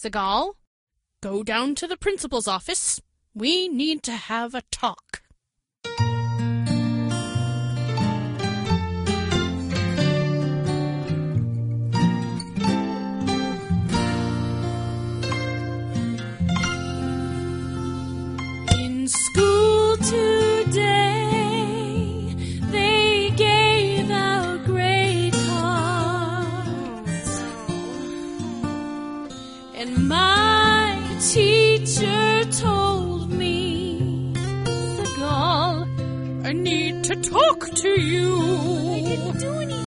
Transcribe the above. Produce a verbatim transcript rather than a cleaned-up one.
Seagal, go down to the principal's office. We need to have a talk. In school today, they gave out grade cards, and my teacher told me, Seagal, I need to talk to you.